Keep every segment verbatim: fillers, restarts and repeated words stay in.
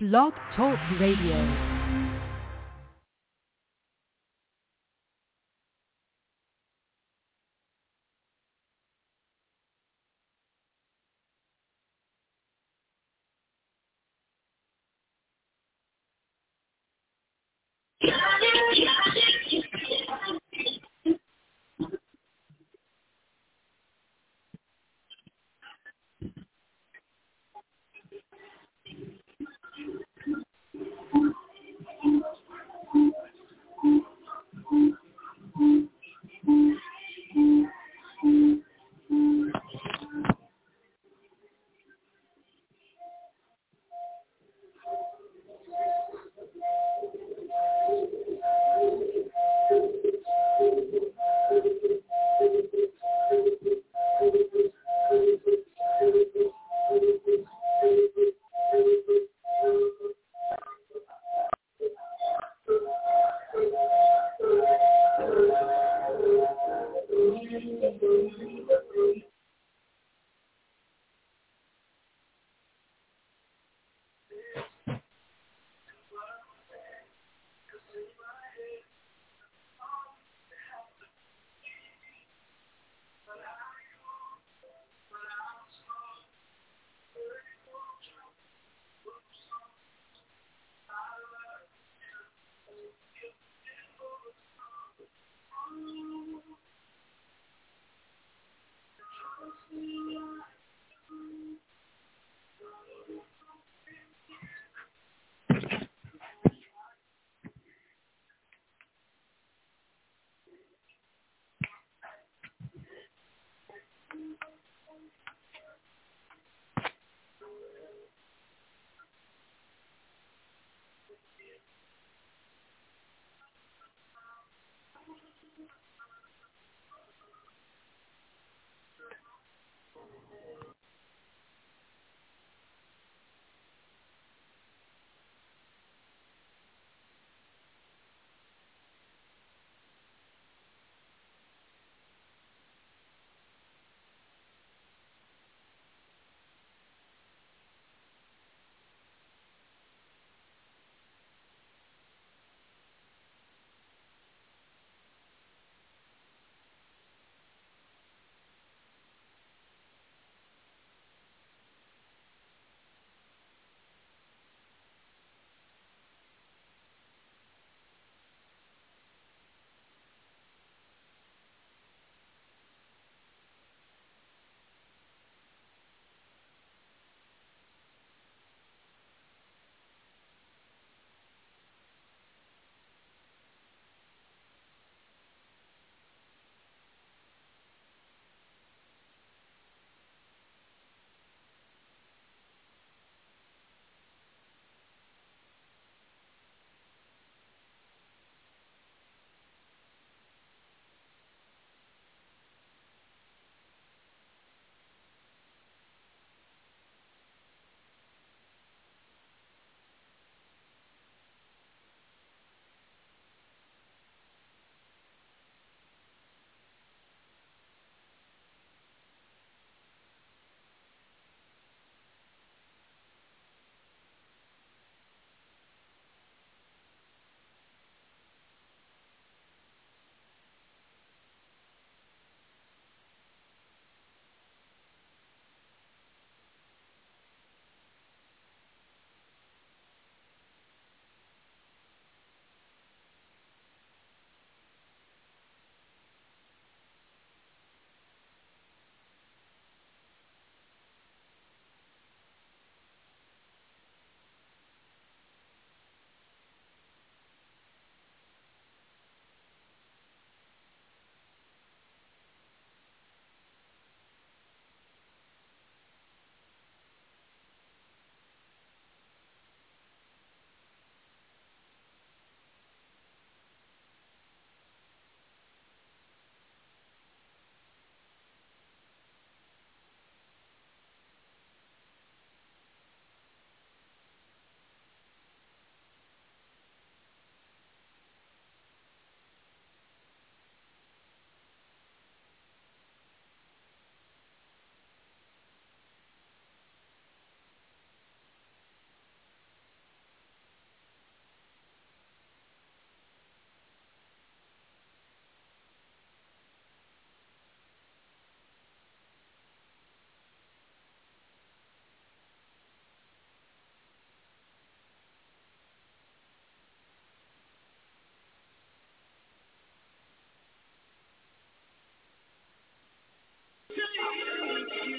Blog Talk Radio.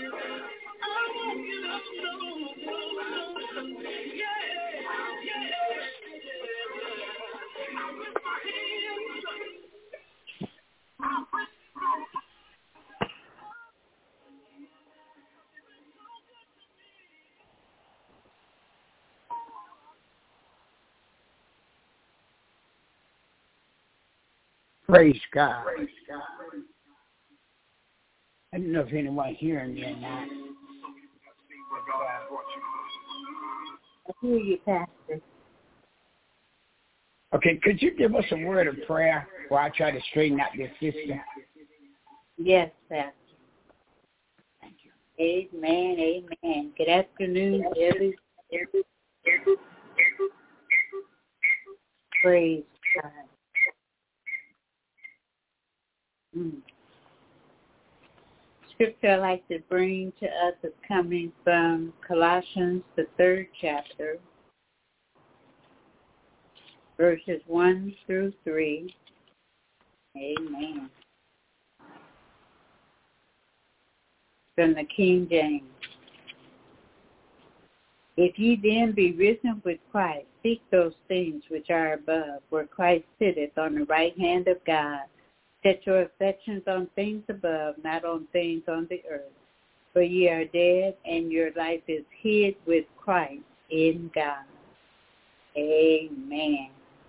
Praise God. Praise God. I don't know if anyone hearing me or not. I hear you, Pastor. Okay, could you give us a word of prayer while I try to straighten out this system? Yes, Pastor. Thank you. Amen, amen. Good afternoon, every, every, every, praise God. Mm. Scripture I like to bring to us is coming from Colossians, the third chapter, verses one through three. Amen. From the King James. If ye then be risen with Christ, seek those things which are above, where Christ sitteth on the right hand of God. Set your affections on things above, not on things on the earth. For ye are dead, and your life is hid with Christ in God. Amen.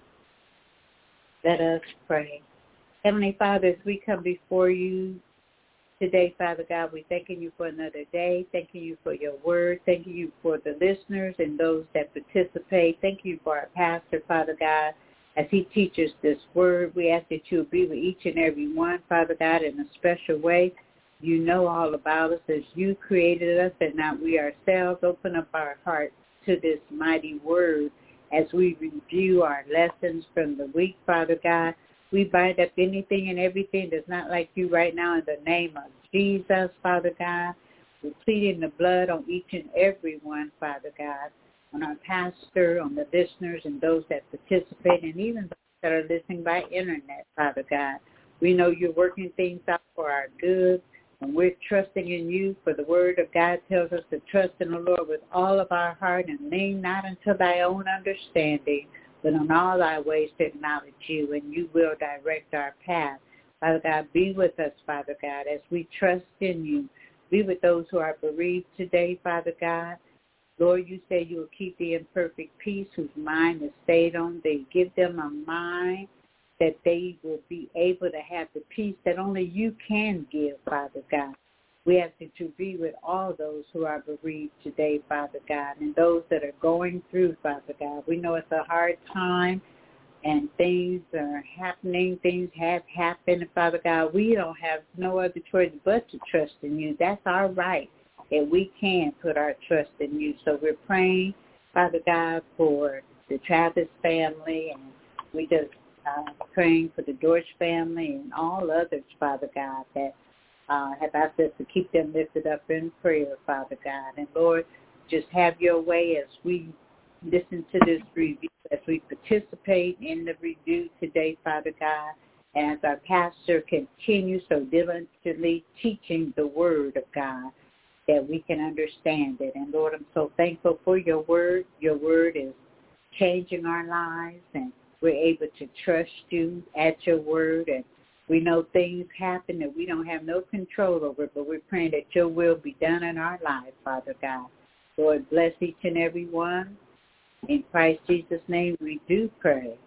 Let us pray. Heavenly Father, as we come before you today, Father God, we thanking you for another day. Thanking you for your word. Thanking you for the listeners and those that participate. Thank you for our pastor, Father God. As he teaches this word, we ask that you will be with each and every one, Father God, in a special way. You know all about us as you created us and not we ourselves. Open up our hearts to this mighty word as we review our lessons from the week, Father God. We bind up anything and everything that's not like you right now in the name of Jesus, Father God. We're pleading the blood on each and every one, Father God, on our pastor, on the listeners, and those that participate, and even those that are listening by internet, Father God. We know you're working things out for our good, and we're trusting in you, for the word of God tells us to trust in the Lord with all of our heart and lean not unto thy own understanding, but on all thy ways to acknowledge you, and you will direct our path. Father God, be with us, Father God, as we trust in you. Be with those who are bereaved today, Father God. Lord, you say you will keep thee in perfect peace, whose mind is stayed on thee. Give them a mind that they will be able to have the peace that only you can give, Father God. We ask that you be with all those who are bereaved today, Father God, and those that are going through, Father God. We know it's a hard time, and things are happening. Things have happened, Father God. We don't have no other choice but to trust in you. That's our right, that we can put our trust in you. So we're praying, Father God, for the Travis family, and we just uh, praying for the George family and all others, Father God, that uh, have asked us to keep them lifted up in prayer, Father God. And Lord, just have your way as we listen to this review, as we participate in the review today, Father God, and as our pastor continues so diligently teaching the word of God, that we can understand it. And Lord, I'm so thankful for your word. Your word is changing our lives, and we're able to trust you at your word. And we know things happen that we don't have no control over, but we're praying that your will be done in our lives, Father God. Lord, bless each and every one. In Christ Jesus' name we do pray.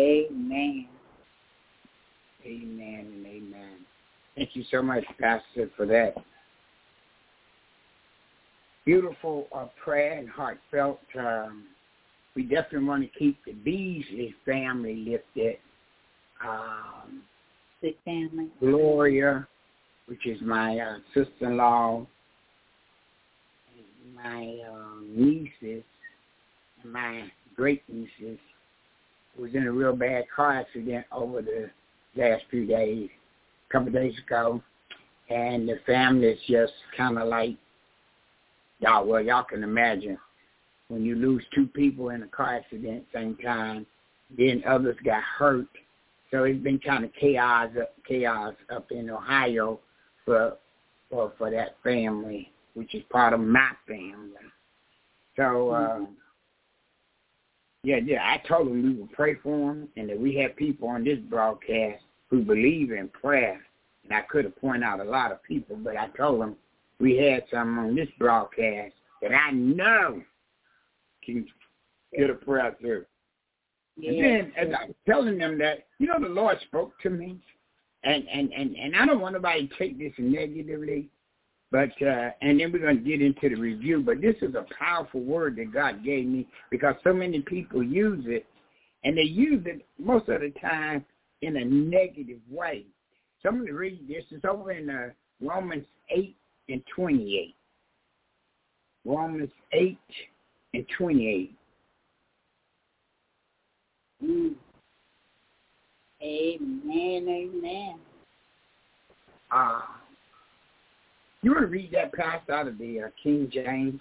Amen. Amen and amen. Thank you so much, Pastor, for that beautiful uh, prayer and heartfelt. Um, we definitely want to keep the Beasley family lifted. Um, the family. Gloria, which is my uh, sister-in-law, my uh, nieces, and my great-nieces, was in a real bad car accident over the last few days, a couple of days ago, and the family is just kind of like, y'all, well, y'all can imagine when you lose two people in a car accident at the same time, then others got hurt. So it's been kind of chaos, chaos up in Ohio for for, for that family. which is part of my family. So, uh, yeah, yeah, I told them we would pray for them and that we have people on this broadcast who believe in prayer. And I could have pointed out a lot of people, but I told them we had some on this broadcast that I know can get a prayer through. Yeah. And then as I was telling them that, you know, the Lord spoke to me, and, and, and, and I don't want nobody to take this negatively, but, uh, and then we're going to get into the review, but this is a powerful word that God gave me because so many people use it, and they use it most of the time in a negative way. So I'm going to read this. It's over in uh, Romans eight and twenty-eight. Romans eight and twenty-eight. Mm. Amen, amen. Uh, you want to read that passage out of the uh, King James?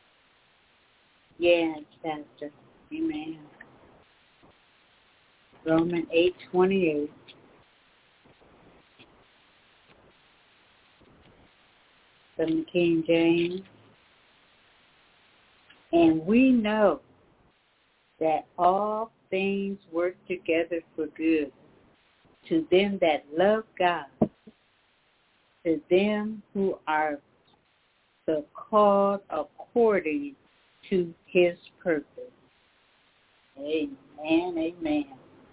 Yes, Pastor. Amen. Romans eight twenty-eight. From the King James. And we know that all things work together for good to them that love God, to them who are the called according to his purpose. Amen, amen.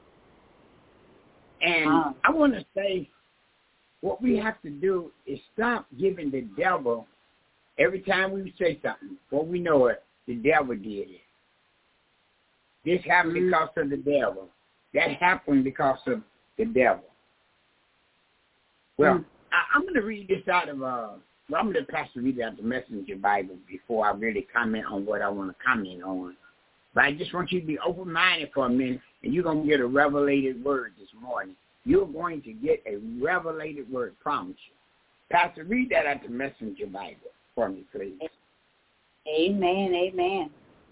And um, I want to say what we have to do is stop giving the devil, every time we say something, before we know it, the devil did it. This happened mm-hmm. because of the devil. That happened because of the devil. Well, mm-hmm. I, I'm going to read this out of, uh, well, I'm going to pass the read out the Messenger Bible before I really comment on what I want to comment on. But I just want you to be open-minded for a minute, and you're going to get a revelated word this morning. You're going to get a revelated word, promise you. Pastor, read that out the Messenger Bible for me, please. Amen, amen.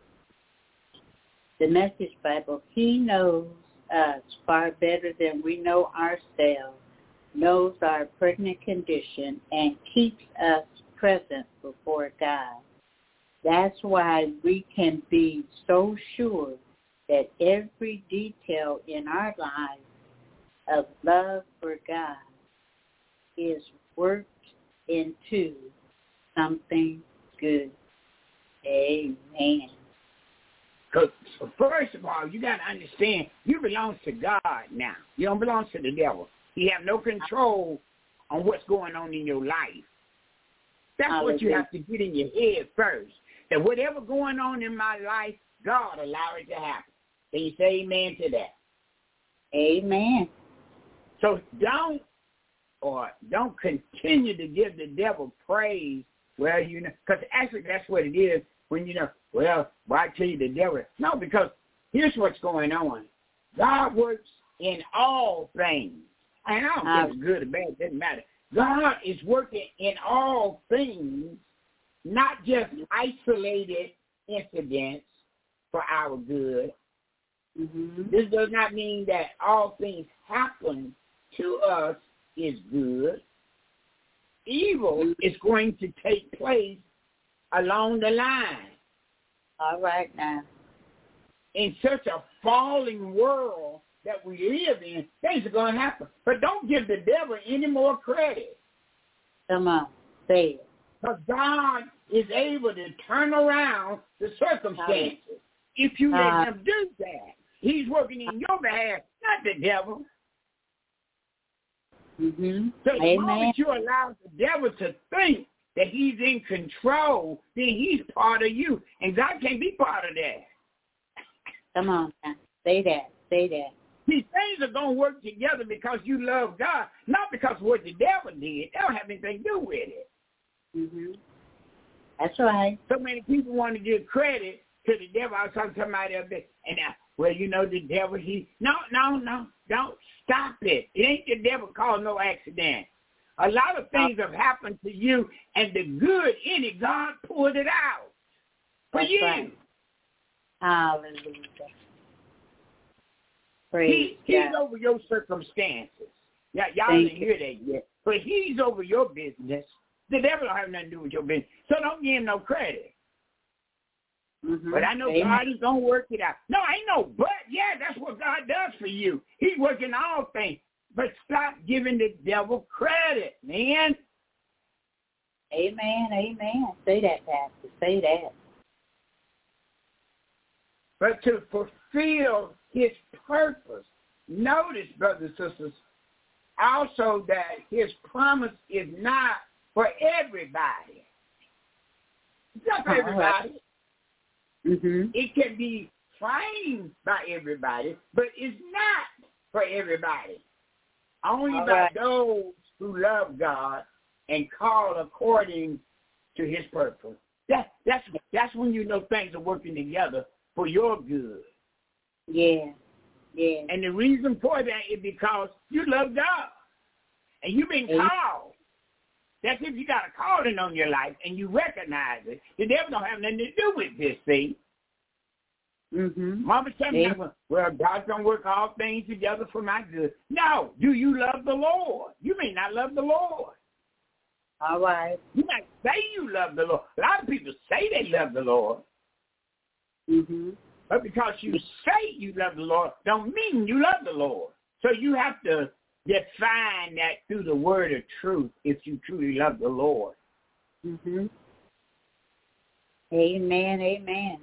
The Message Bible, he knows us far better than we know ourselves, knows our present condition, and keeps us present before God. That's why we can be so sure that every detail in our lives of love for God is worked into something good. Amen. Because first of all, you got to understand, you belong to God now. You don't belong to the devil. You have no control on what's going on in your life. That's Hallelujah. What you have to get in your head first. That whatever going on in my life, God allow it to happen. Can you say amen to that? Amen. So don't or don't continue to give the devil praise. Well, you know, because actually that's what it is when you know, well, why tell you the devil? No, because here's what's going on. God works in all things. And I don't care if it's good or bad, it doesn't matter. God is working in all things, not just isolated incidents for our good. Mm-hmm. This does not mean that all things happen to us is good. Evil is going to take place along the line. All right now. In such a falling world that we live in, things are going to happen. But don't give the devil any more credit. Come on, say it. Because God is able to turn around the circumstances. Uh, if you let uh, him do that, he's working in your behalf, not the devil. Mm-hmm. So the Amen. moment you allow the devil to think that he's in control, then he's part of you. And God can't be part of that. Come on now. Say that. Say that. These things are going to work together because you love God, not because of what the devil did. They don't have anything to do with it. Mm-hmm. That's right. So many people want to give credit to the devil. I was talking to somebody the other day, and I, well, you know, the devil, he, no, no, no, don't stop it. It ain't the devil caused no accident. A lot of things have happened to you, and the good in it, God pulled it out for That's you. Right. Hallelujah. Praise he, he's over your circumstances. Yeah, y'all Thank didn't hear that yet, but he's over your business. The devil don't have nothing to do with your business. So don't give him no credit. Mm-hmm. But I know Amen. God is going to work it out. No, ain't no but. Yeah, that's what God does for you. He's working all things. But stop giving the devil credit, man. Amen, amen. Say that, Pastor. Say that. But to fulfill his purpose, notice, brothers and sisters, also that his promise is not for everybody. It's not for All everybody. Right. Mm-hmm. It can be framed by everybody, but it's not for everybody. Only All by right. those who love God and call according to his purpose. That, that's, that's when you know things are working together for your good. Yeah, yeah. And the reason for that is because you love God. And you've been Amen. called. That's if you got a calling on your life and you recognize it. The devil don't have nothing to do with this, see? Mm-hmm. Mama tell me, well, God's going to work all things together for my good. No. Do you love the Lord? You may not love the Lord. All right. You might say you love the Lord. A lot of people say they love the Lord. Mm-hmm. But because you say you love the Lord, don't mean you love the Lord. So you have to define that through the word of truth if you truly love the Lord. Mm-hmm. Amen, amen.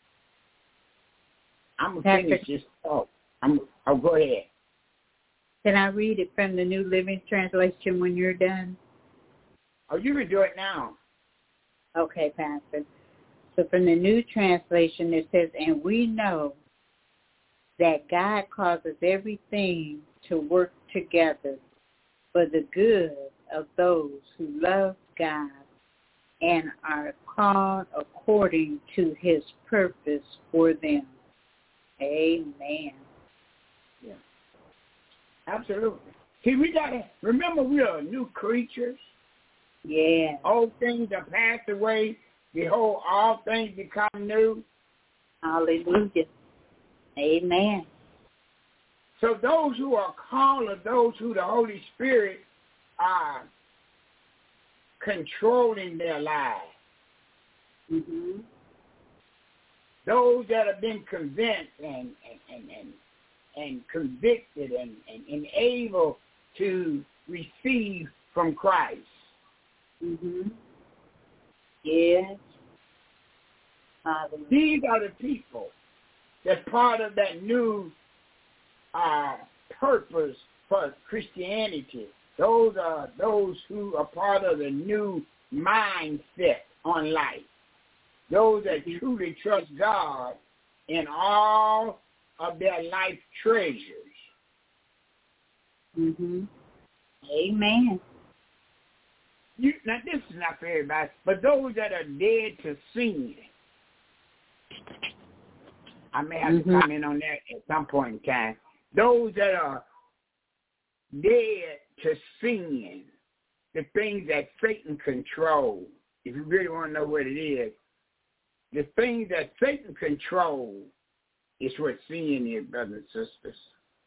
I'm going to finish this talk. I'm, oh, go ahead. Can I read it from the New Living Translation when you're done? Oh, you can do it now. Okay, Pastor. So from the New Translation, it says, and we know that God causes everything to work together for the good of those who love God and are called according to his purpose for them. Amen. Yeah. Absolutely. See, we got to remember we are new creatures. Yeah. Old things are passed away. Behold, all things become new. Hallelujah. Amen. So those who are called are those who the Holy Spirit are controlling their lives. Mm-hmm. Those that have been convinced and and, and, and, and convicted and, and, and able to receive from Christ. Mm-hmm. Yes. Hallelujah. These are the people that's part of that new uh, purpose for Christianity. Those are those who are part of the new mindset on life. Those that mm-hmm. truly trust God in all of their life treasures. Mm-hmm. Amen. You, now, this is not for everybody, but those that are dead to sin. I may have mm-hmm. to comment on that at some point in time. Those that are dead to sin, the things that Satan controls, if you really want to know what it is, the things that Satan controls is what sin is, brothers and sisters.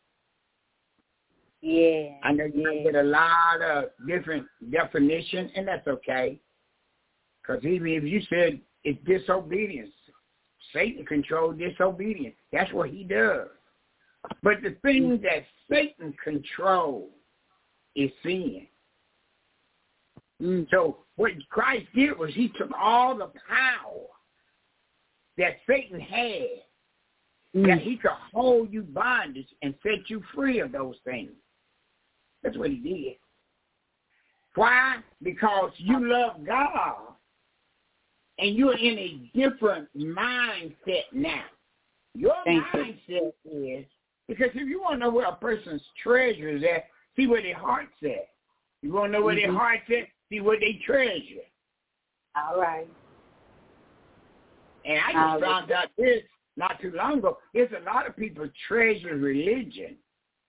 Yeah. I know you might get a lot of different definitions, and that's okay. Because even if you said it's disobedience, Satan controls disobedience. That's what he does. But the thing that Satan controls is sin. Mm. So what Christ did was he took all the power that Satan had, mm. that he could hold you bondage and set you free of those things. That's what he did. Why? Because you love God and you're in a different mindset now. Your Thank mindset you. is, because if you want to know where a person's treasure is at, see where their heart's at. You want to know where mm-hmm. their heart's at, see where they treasure. All right. And I just All found right. out this not too long ago. There's a lot of people treasure religion.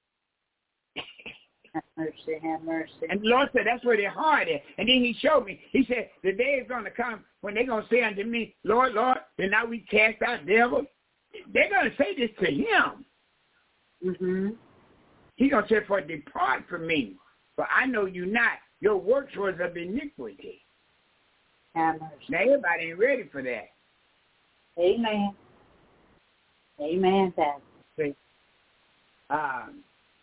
Have mercy, have mercy. And the Lord said, that's where their heart is. And then he showed me, he said, the day is going to come when they're going to say unto me, Lord, Lord, then now we cast out devils. They're going to say this to him. Mm-hmm. He's going to say, for depart from me, for I know you not. Your works was of iniquity. Have mercy. Now, everybody ain't ready for that. Amen. Amen, Pastor. See, um,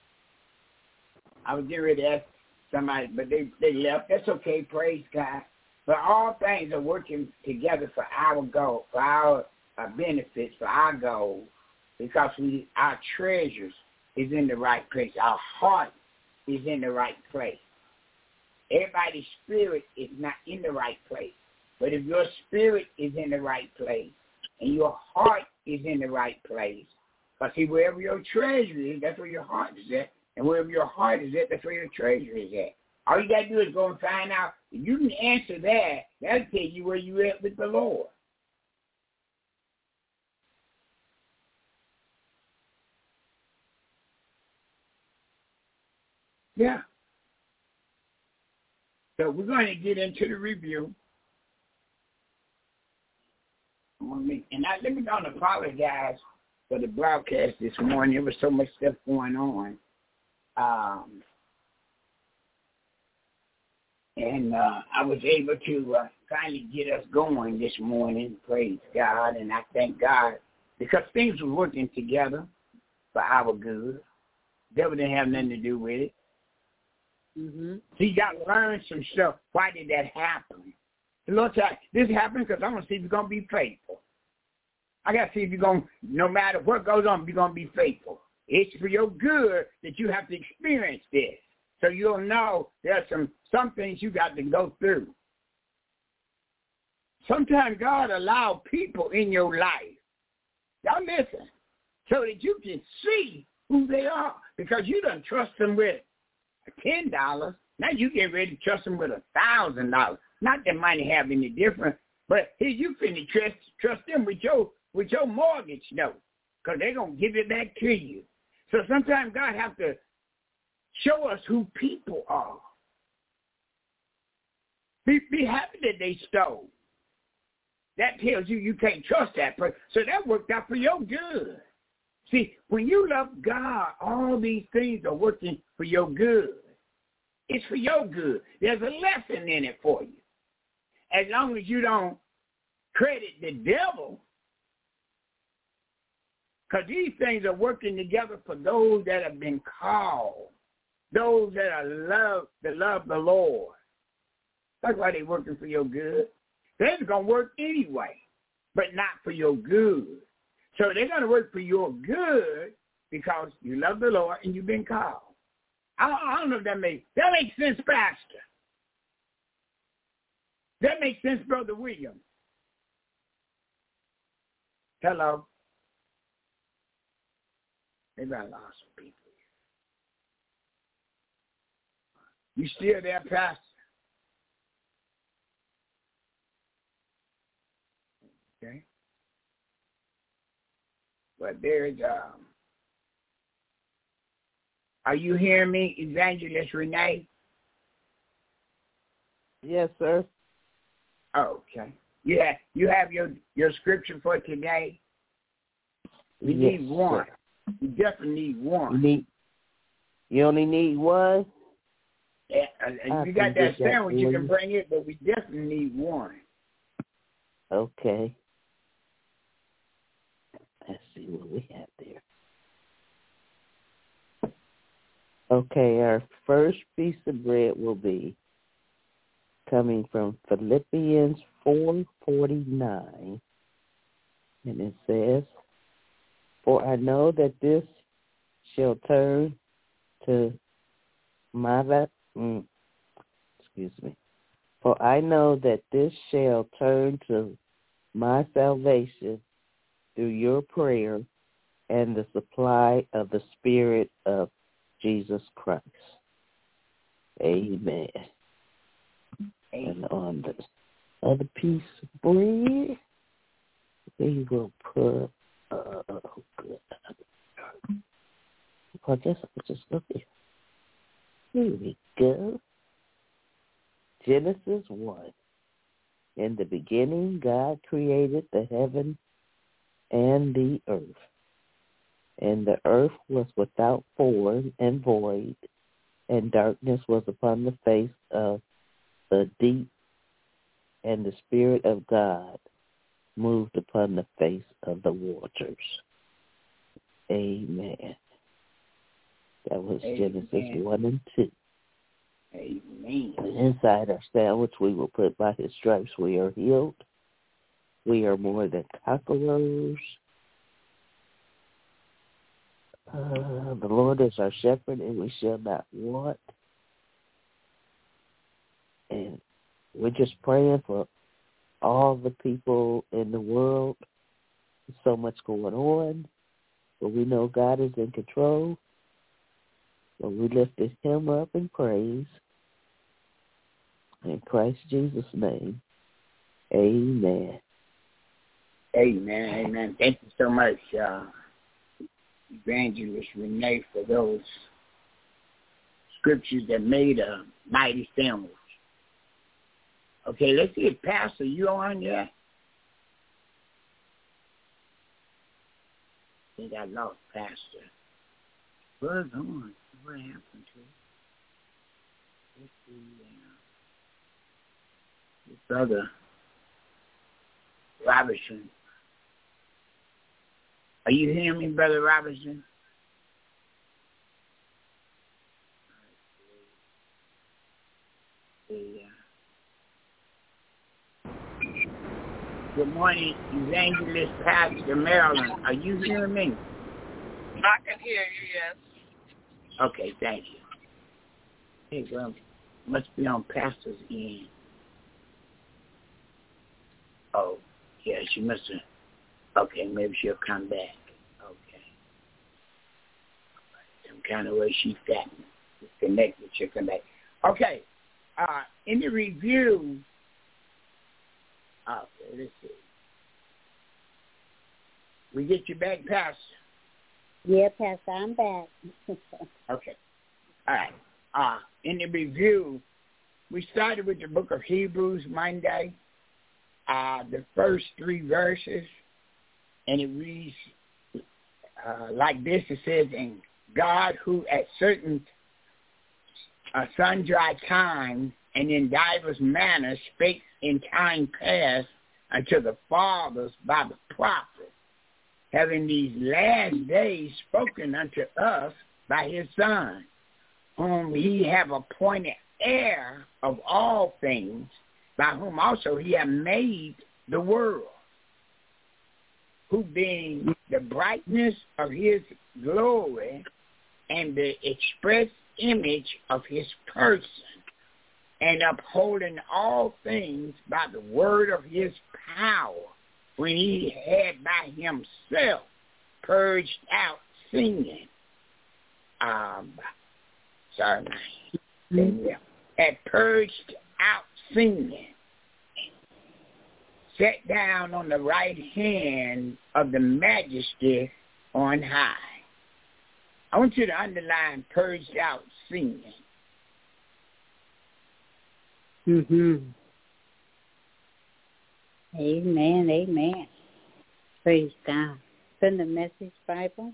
I was getting ready to ask somebody, but they, they left. That's okay. Praise God. But all things are working together for our goal, for our uh, benefits, for our goals, because we our treasures is in the right place. Our heart is in the right place. Everybody's spirit is not in the right place. But if your spirit is in the right place and your heart is in the right place, because see, wherever your treasure is, that's where your heart is at. And wherever your heart is at, that's where your treasure is at. All you got to do is go and find out. If you can answer that, that'll tell you where you at with the Lord. Yeah. So we're going to get into the review. And I, let me go and apologize for the broadcast this morning. There was so much stuff going on. Um, and uh, I was able to uh, finally get us going this morning. Praise God. And I thank God because things were working together for our good. The devil didn't have nothing to do with it. Mm-hmm. So you got to learn some stuff. Why did that happen? The Lord said, this happened because I want to see if you're going to be faithful. I got to see if you're going to, no matter what goes on, you're going to be faithful. It's for your good that you have to experience this. So you'll know there's some, some things you got to go through. Sometimes God allows people in your life, y'all listen, so that you can see who they are. Because you done trust them with ten dollars. Now you get ready to trust them with a thousand dollars. Not that money have any difference, but here you finna trust trust them with your with your mortgage note, because they're gonna give it back to you. So sometimes God have to show us who people are. Be be happy that they stole. That tells you you can't trust that person. So that worked out for your good. See, when you love God, all these things are working for your good. It's for your good. There's a lesson in it for you. As long as you don't credit the devil, because these things are working together for those that have been called, those that are love, that love the Lord. That's why they're working for your good. They're going to work anyway, but not for your good. So they're going to work for your good because you love the Lord and you've been called. I don't, I don't know if that makes that makes sense, Pastor. That makes sense, Brother William. Hello. Maybe I lost some people. You still there, Pastor? Okay. But there's, um, are you hearing me, Evangelist Renee? Yes, sir. Oh, okay. Yeah, you have your, your scripture for today? We yes, need one. Sir. We definitely need one. You need. You only need one. Yeah, and you got that sandwich, you can bring it, but we definitely need one. Okay. Let's see what we have there. Okay, our first piece of bread will be coming from Philippians four forty-nine. And it says, "For I know that this shall turn to my, mm, excuse me, for I know that this shall turn to my salvation through your prayer and the supply of the Spirit of Jesus Christ." Amen. Amen. And on the other piece of bread, we will put, uh, oh, good. I guess I'll just go here. Here we go. Genesis one. In the beginning, God created the heaven and the earth. And the earth was without form and void, and darkness was upon the face of the deep, and the Spirit of God moved upon the face of the waters. Amen. That was Amen. Genesis one and two. Amen. And inside our sandwich we will put, by his stripes we are healed. We are more than conquerors. Uh, the Lord is our shepherd, and we shall not want. And we're just praying for all the people in the world. There's so much going on, but we know God is in control. So we lifted him up in praise. In Christ Jesus' name, amen. Amen, amen. Thank you so much, uh, Evangelist Renee, for those scriptures that made a mighty sandwich. Okay, let's see if Pastor, you on yet? I think I lost Pastor. Buzz on. What happened to it? Let's see. Uh, this brother Robertson. Are you hearing me, Brother Robertson? Good morning, Evangelist Pastor Marilyn. Are you hearing me? I can hear you, yes. Okay, thank you. Hey, well, must be on Pastor's end. Oh, yeah, she must have. Okay, maybe she'll come back. Okay. Some kind of way she's got disconnected. She'll come back. Okay. Uh, in the review, okay, let's see. We get you back, Pastor? Yeah, Pastor, I'm back. Okay. All right. Uh, in the review, we started with the book of Hebrews Monday, uh, the first three verses, and it reads uh, like this. It says, and God, who at certain uh, sundry time and in divers manners spake in time past unto the fathers by the prophets, having these last days spoken unto us by his Son, whom he have appointed heir of all things, by whom also he hath made the world, who being the brightness of his glory and the express image of his person, and upholding all things by the word of his power, when he had by himself purged out sin. Um, sorry, mm-hmm. had purged out sin, sat down on the right hand of the majesty on high. I want you to underline purged out sin. Mm-hmm. Amen, amen. Praise God. From the Message Bible.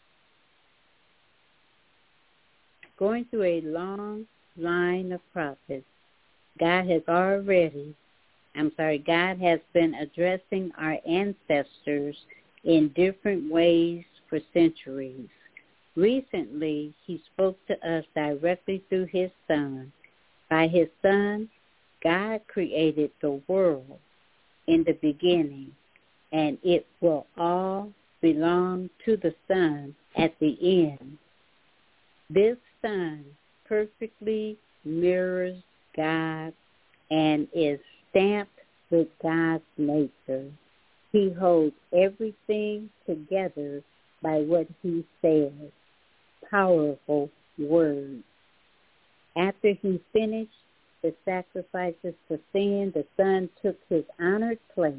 Going through a long line of prophets, God has already, I'm sorry, God has been addressing our ancestors in different ways for centuries. Recently, he spoke to us directly through his Son. By his Son, God created the world in the beginning, and it will all belong to the Son at the end. This Son perfectly mirrors God and is stamped with God's nature. He holds everything together by what he says. Powerful words. After he finished the sacrifices for sin, the Son took his honored place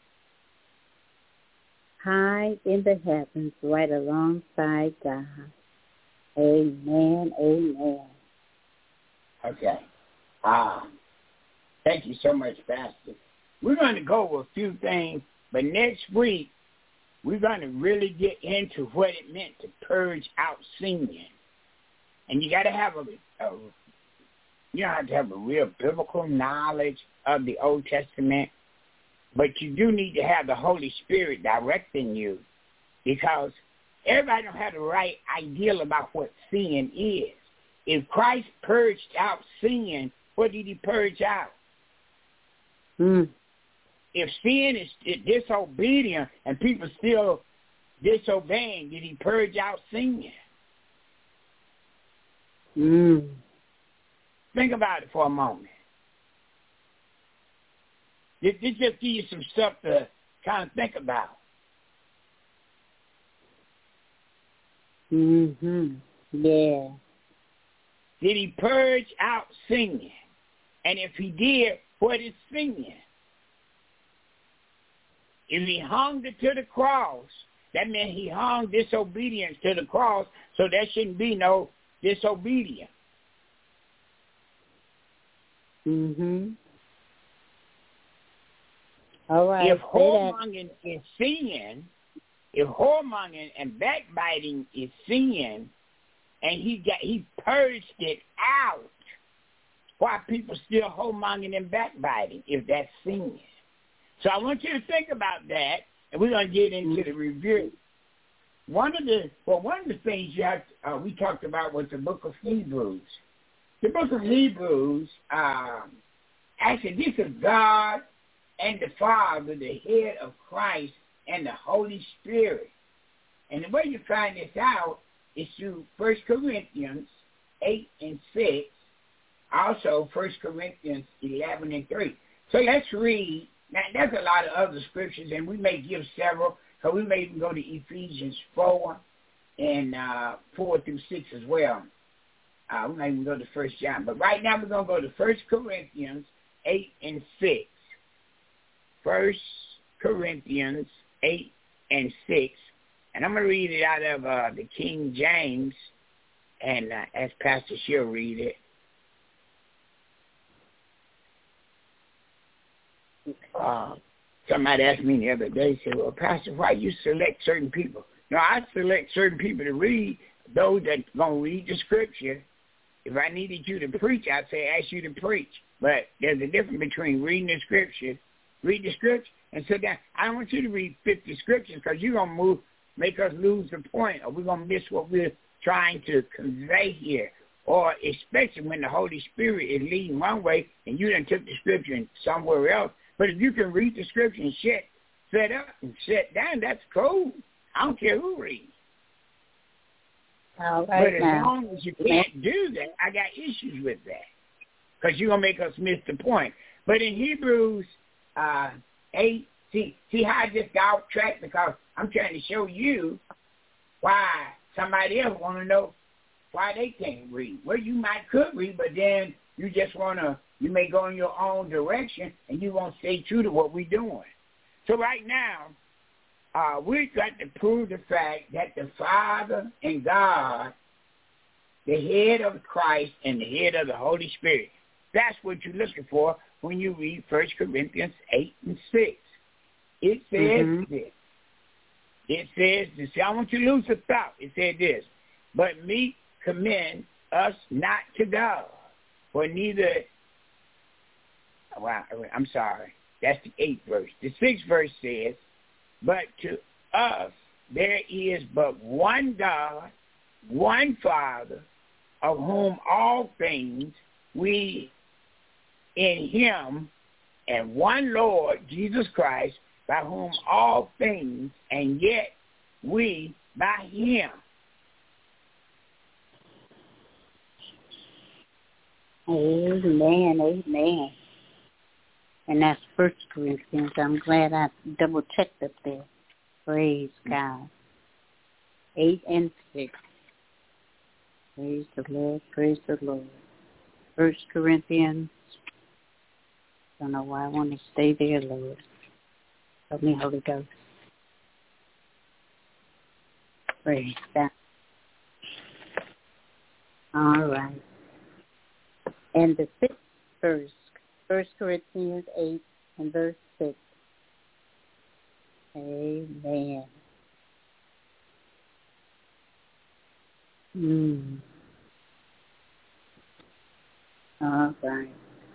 high in the heavens right alongside God. Amen, amen. Okay. Um, thank you so much, Pastor. We're going to go over a few things, but next week we're going to really get into what it meant to purge out sin. And you got to have a, a You don't have to have a real biblical knowledge of the Old Testament, but you do need to have the Holy Spirit directing you, because everybody don't have the right idea about what sin is. If Christ purged out sin, what did he purge out? Mm. If sin is disobedient and people still disobeying, did he purge out sin? Mm. Think about it for a moment. This, this just give you some stuff to kind of think about. Mhm. Yeah. Did he purge out sin? And if he did, what is sin? If he hung it to the cross, that meant he hung disobedience to the cross, so there shouldn't be no disobedience. Mhm. All right. If whoremongering is sin, if whoremongering and backbiting is sin, and he got he purged it out, why people still whoremongering and backbiting if that's sin? So I want you to think about that, and we're going to get into the review. One of the well, one of the things you have to, uh, we talked about was the book of Hebrews. The book of Hebrews, um, actually, this is God and the Father, the head of Christ, and the Holy Spirit. And the way you find this out is through First Corinthians eight and six, also First Corinthians eleven and three. So let's read. Now, there's a lot of other scriptures, and we may give several, so we may even go to Ephesians four and uh, four through six as well. Uh, we may even go to First John. But right now we're going to go to First Corinthians eight and six. First Corinthians eight and six. And I'm going to read it out of uh, the King James, and uh, as Pastor she'll read it. Uh, somebody asked me the other day, said, well, Pastor, why you select certain people? No, I select certain people to read, those that going to read the scripture. If I needed you to preach, I'd say ask you to preach. But there's a difference between reading the scripture, read the scripture, and sit down. I don't want you to read fifty scriptures, because you're going to move, make us lose the point, or we're going to miss what we're trying to convey here. Or especially when the Holy Spirit is leading one way and you done took the scripture and somewhere else. But if you can read the scripture and shut, set up and sit down, that's cool. I don't care who reads. All right, but as now. long as you can't do that, I got issues with that, because you're going to make us miss the point. But in Hebrews uh, eight, see, see how I just got off track, because I'm trying to show you why somebody else want to know why they can't read. Well, you might could read, but then you just want to, you may go in your own direction, and you won't stay true to what we're doing. So right now, uh, we've got to prove the fact that the Father and God, the head of Christ and the head of the Holy Spirit, that's what you're looking for when you read First Corinthians eight and six. It says mm-hmm. this. It says this. I want you to lose the thought. It said this. But me commend us not to God, for neither, well, I'm sorry, that's the eighth verse. The sixth verse says, but to us there is but one God, one Father, of whom all things we in him, and one Lord, Jesus Christ, by whom all things, and yet we by him. Amen, amen. And that's First Corinthians. I'm glad I double-checked up there. Praise God. Eight and six. Praise the Lord, praise the Lord. First Corinthians. Don't know why I want to stay there, Lord. Help me, Holy Ghost. Praise God. All right. And the sixth verse, First Corinthians eight and verse six. Amen. Mm. All Brian.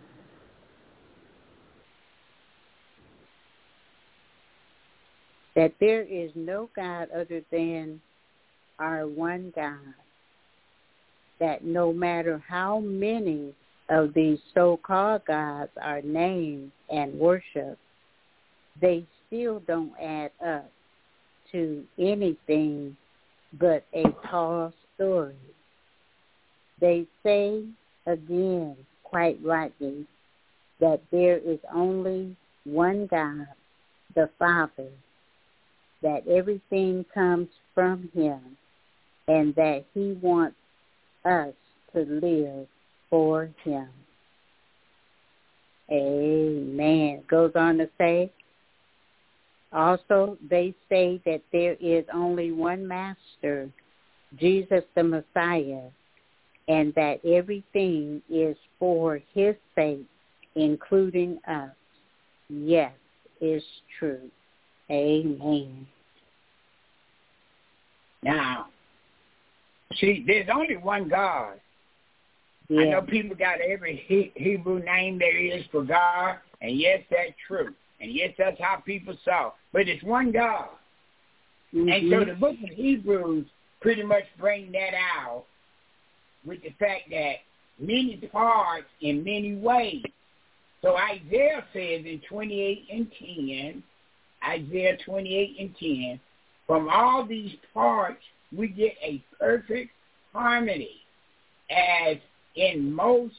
That there is no God other than our one God. That no matter how many of these so-called gods are named and worshipped, they still don't add up to anything but a tall story. They say, again, quite rightly, that there is only one God, the Father, that everything comes from him, and that he wants us to live for him. Amen. Goes on to say, also they say that there is only one master, Jesus the Messiah, and that everything is for his sake, including us. Yes, it's true. Amen. Now, see, there's only one God. Yeah. I know people got every he- Hebrew name there is for God, and yes, that's true. And yes, that's how people saw. But it's one God. Mm-hmm. And so the book of Hebrews pretty much bring that out with the fact that many parts in many ways. So Isaiah says in twenty-eight and ten, Isaiah twenty-eight and ten, from all these parts we get a perfect harmony, as in most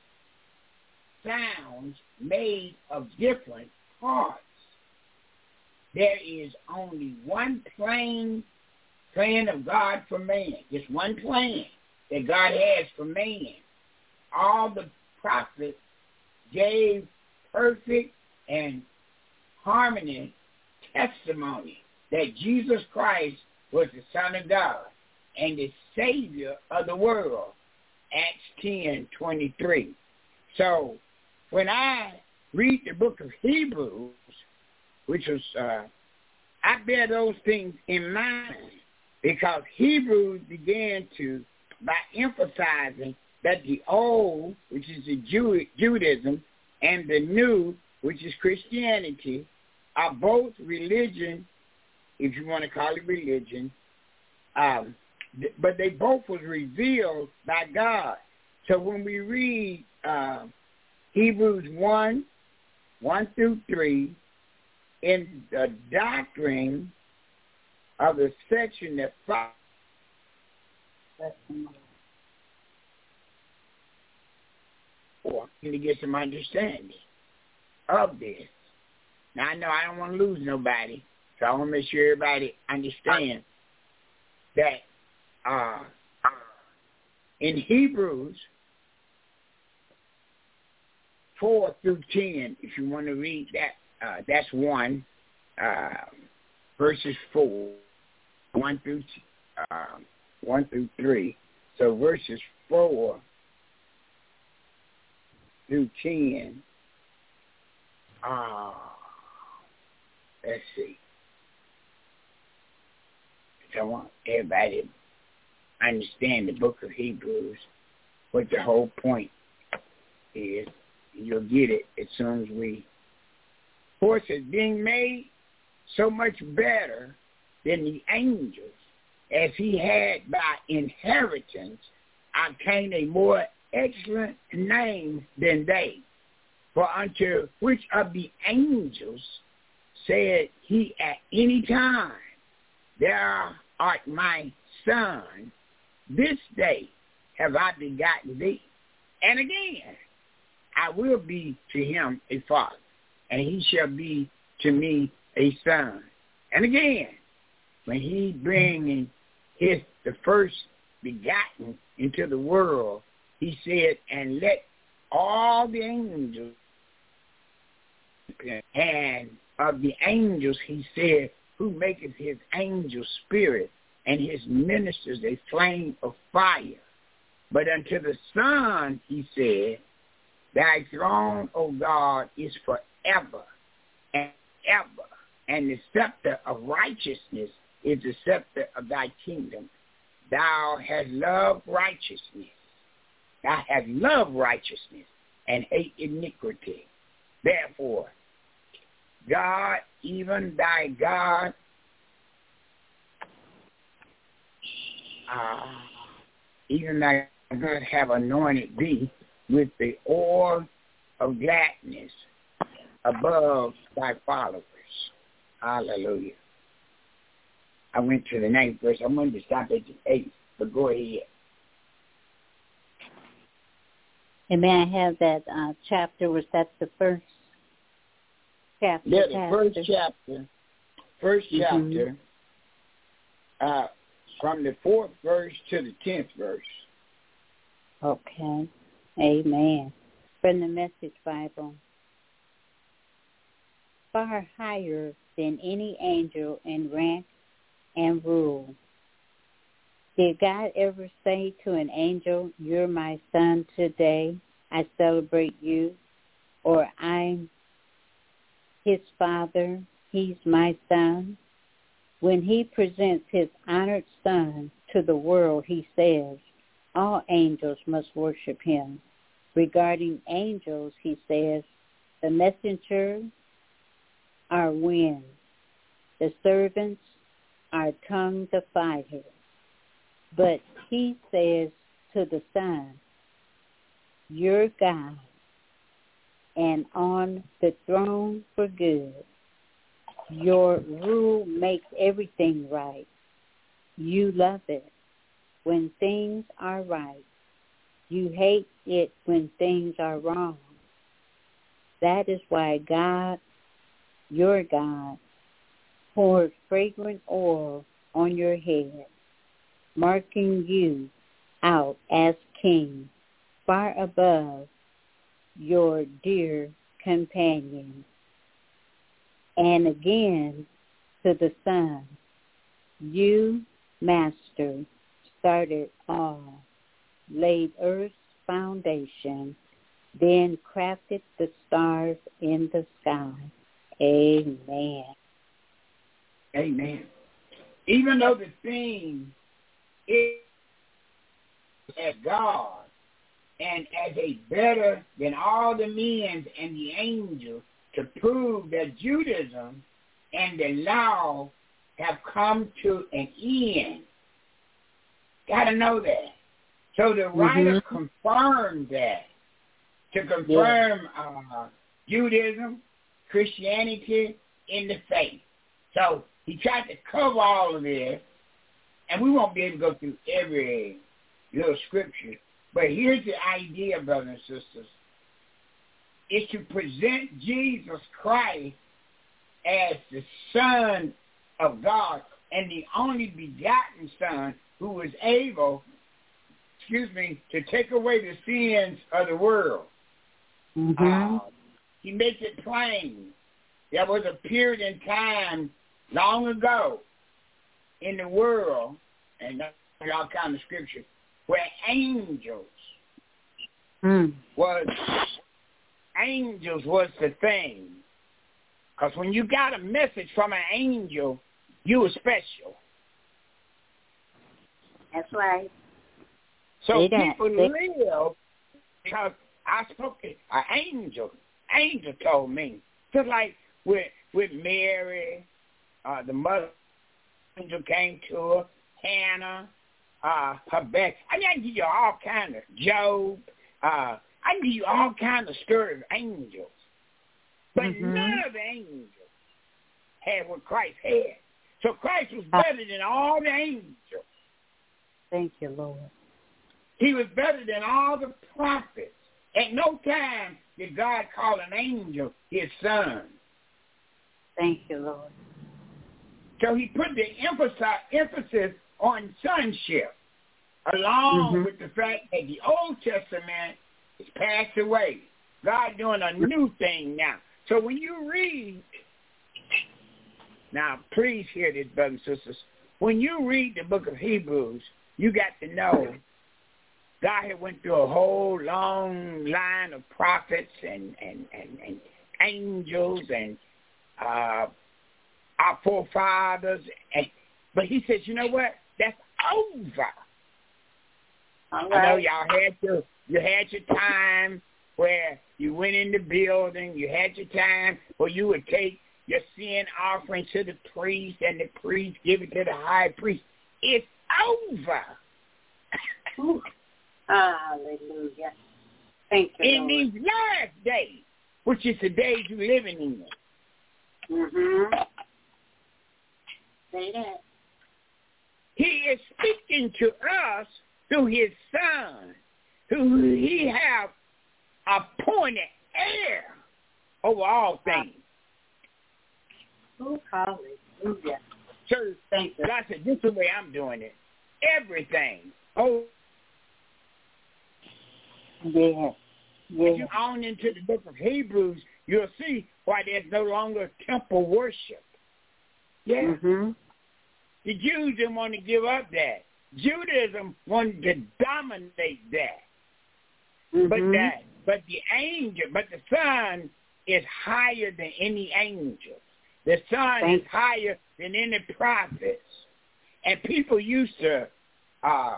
sounds made of different parts. There is only one plain plan of God for man, just one plan that God has for man. All the prophets gave perfect and harmony testimony that Jesus Christ was the Son of God and the Savior of the world, Acts ten twenty-three. So when I read the book of Hebrews, which was, uh, I bear those things in mind because Hebrews began to, by emphasizing that the old, which is the Jew- Judaism, and the new, which is Christianity, are both religion, if you want to call it religion, um, th- but they both was revealed by God. So when we read uh, Hebrews one, one through three, in the doctrine of the section that follows, to get some understanding of this. Now, I know I don't want to lose nobody, so I want to make sure everybody understands that uh, in Hebrews four through ten, if you want to read that, uh, that's one, uh, verses four, one through uh, one through three. So verses four through ten. Uh, let's see. I want everybody to understand the book of Hebrews, what the whole point is. You'll get it as soon as we. Of course, it's being made so much better than the angels, as he had by inheritance obtained a more excellent name than they. For unto which of the angels said he at any time, Thou art my son, this day have I begotten thee. And again, I will be to him a father, and he shall be to me a son. And again, when he bring his the first begotten into the world, he said, and let all the angels, and of the angels he said, who maketh his angel spirit and his ministers a flame of fire. But unto the Son he said, Thy throne, O God, is forever and ever, and the scepter of righteousness is the scepter of thy kingdom. Thou hast loved righteousness. Thou hast loved righteousness and hate iniquity. Therefore, God, even thy God, uh, even thy God have anointed thee with the oil of gladness above thy followers. Hallelujah. I went to the ninth verse. I wanted to stop at the eighth, but go ahead. And may I have that uh, chapter? Was that the first chapter? Yeah, the first chapter. First chapter, mm-hmm. uh, from the fourth verse to the tenth verse. Okay. Amen. From the Message Bible. Far higher than any angel in rank and rule. Did God ever say to an angel, "You're my son today, I celebrate you," or "I'm his father, he's my son"? When he presents his honored son to the world, he says, all angels must worship him. Regarding angels, he says, the messengers are winds, the servants are tongues of fire. But he says to the Son, you're God, and on the throne for good. Your rule makes everything right. You love it when things are right. You hate it when things are wrong. That is why God, your God, poured fragrant oil on your head, marking you out as king, far above your dear companions. And again to the Son, you, Master, started all, laid earth's foundation, then crafted the stars in the sky. Amen. Amen. Even though the theme is as God and as a better than all the men and the angels, to prove that Judaism and the law have come to an end. Got to know that. So the writer mm-hmm. confirmed that, to confirm yeah. uh, Judaism, Christianity in the faith. So he tried to cover all of this, and we won't be able to go through every little scripture. But here's the idea, brothers and sisters, is to present Jesus Christ as the Son of God and the only begotten Son who was able, excuse me, to take away the sins of the world. Mm-hmm. Uh, he makes it plain. There was a period in time long ago in the world, and that's all kind of scripture, where angels mm. was angels was the thing. Because when you got a message from an angel, you were special. That's right. So they people they... live because I spoke to an angel. Angel told me. Just like with with Mary, uh, the mother angel came to her, Hannah, uh, her back. I mean, I can give you all kinds of Job. Uh, I can give you all kinds of stories of angels. But mm-hmm. none of the angels had what Christ had. So Christ was better than all the angels. Thank you, Lord. He was better than all the prophets. At no time did God call an angel his son. Thank you, Lord. So he put the emphasis on sonship, along mm-hmm. with the fact that the Old Testament is passed away. God doing a new thing now. So when you read, now please hear this, brothers and sisters. When you read the book of Hebrews, you got to know God had went through a whole long line of prophets and, and, and, and angels and uh, our forefathers. And, but he says, you know what? That's over. All right. I know y'all had your, you had your time where you went in the building, you had your time, where you would take your sin offering to the priest, and the priest give it to the high priest. It's over. Hallelujah. Thank you, In Lord. these last days, which is the days you're living in. Mm-hmm. Say that. He is speaking to us through his Son, who he have appointed heir over all things. Oh, hallelujah. So, Thank you. God said, this is the way I'm doing it. Everything. Oh, Yeah. Yeah. If you on into the book of Hebrews, you'll see why there's no longer temple worship. Yeah. Mm-hmm. The Jews didn't want to give up that. Judaism wanted to dominate that. Mm-hmm. But that, but the angel, but the Son is higher than any angel. The Son Thank is higher than any prophets. And people used to uh,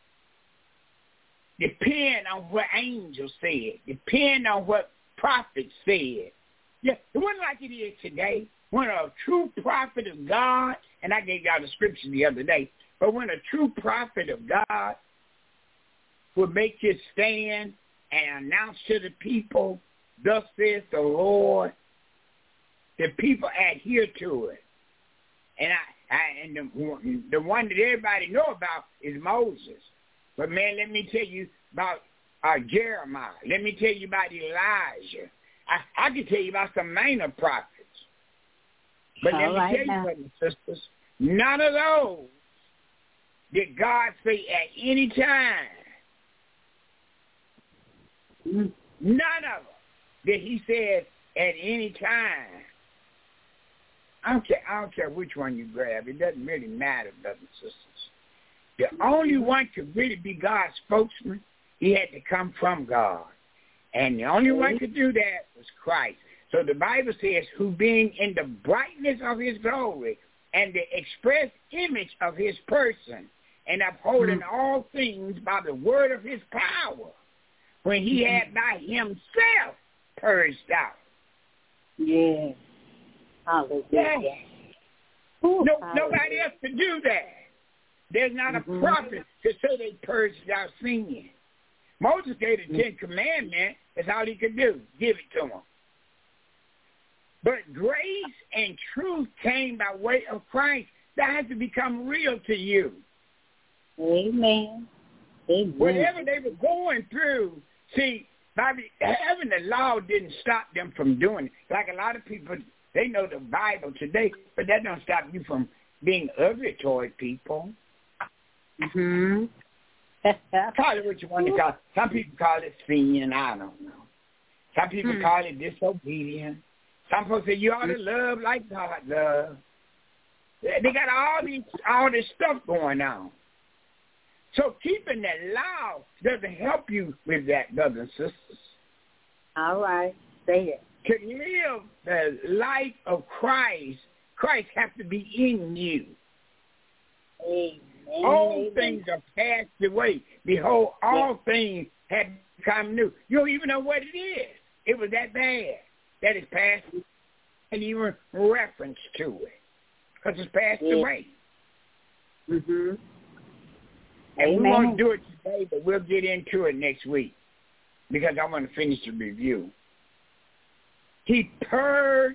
depend on what angels said, depend on what prophets said. Yeah, it wasn't like it is today. When a true prophet of God, and I gave y'all the scripture the other day, but when a true prophet of God would make his stand and announce to the people, thus says the Lord, the people adhere to it. And I, I and the, the one that everybody know about is Moses. But man, let me tell you about uh, Jeremiah. Let me tell you about Elijah. I, I can tell you about some minor prophets. But All let me right tell now. you something, sisters. None of those did God say at any time. Mm. None of them did he say at any time. I don't care, I don't care which one you grab. It doesn't really matter, brothers and sisters. The only one could really be God's spokesman, he had to come from God. And the only one could do that was Christ. So the Bible says, who being in the brightness of his glory and the express image of his person, and upholding mm-hmm. all things by the word of his power, when he mm-hmm. had by himself purged out. Yeah. Hallelujah. Yeah. Ooh, no, hallelujah. Nobody else could do that. There's not mm-hmm. a prophet to say they purged out sin. Moses gave the mm-hmm. Ten Commandments. That's all he could do. Give it to them. But grace and truth came by way of Christ. That has to become real to you. Amen. Amen. Whatever they were going through, see, Bobby, having the law didn't stop them from doing it. Like a lot of people, they know the Bible today, but that don't stop you from being ugly toward people. Mm-hmm. Call it what you want to call it. Some people call it sin. I don't know. Some people hmm. call it disobedience. Some folks say you ought to love like God love. They got all these all this stuff going on. So keeping that law doesn't help you with that, brothers and sisters. All right, say it. To live the life of Christ, Christ has to be in you. Amen. All Amen. things are passed away. Behold, all yeah. things have become new. You don't even know what it is. It was that bad. That is past, and even reference to it, because it's passed yeah. away. Mm-hmm. And Amen. we won't do it today, but we'll get into it next week, because I want to finish the review. He purged,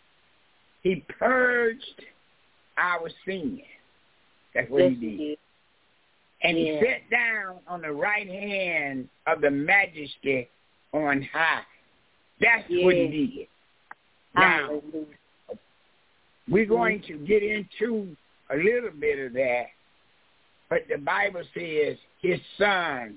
he purged our sin. That's what yes, he did. He did. And yeah. he sat down on the right hand of the Majesty on high. That's yeah. what he did. Now, Hallelujah. we're going to get into a little bit of that, but the Bible says his Son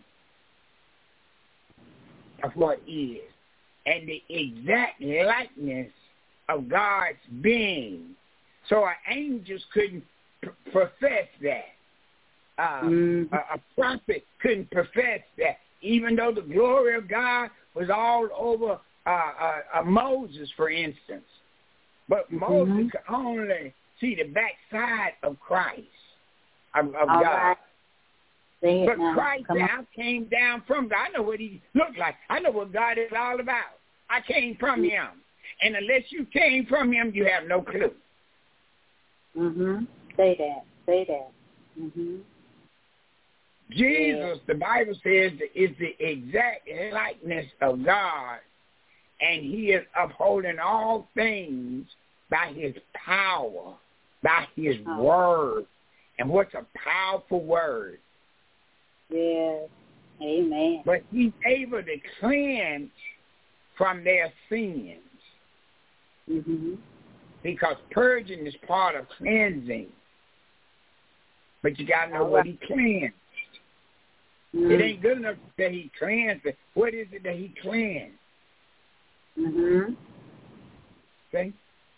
of what is, and the exact likeness of God's being. So our angels couldn't p- profess that. Uh, mm-hmm. a, a prophet couldn't profess that, even though the glory of God was all over Uh, uh, uh, Moses, for instance. But Moses mm-hmm. could only see the backside of Christ, of, of All God. right. Say it But now. Christ Come now on. came down from God. I know what he looked like. I know what God is all about. I came from him. And unless you came from him, you have no clue. Mhm. Say that. Say that. Mhm. Jesus, the Bible says, is the exact likeness of God, and he is upholding all things by his power, by his Oh. word. And what's a powerful word? Yes. Amen. But he's able to cleanse from their sins, Mhm. because purging is part of cleansing. But you got to know All what right. he cleansed. Mhm. It ain't good enough that he cleansed it. What is it that he cleansed? Mhm. See?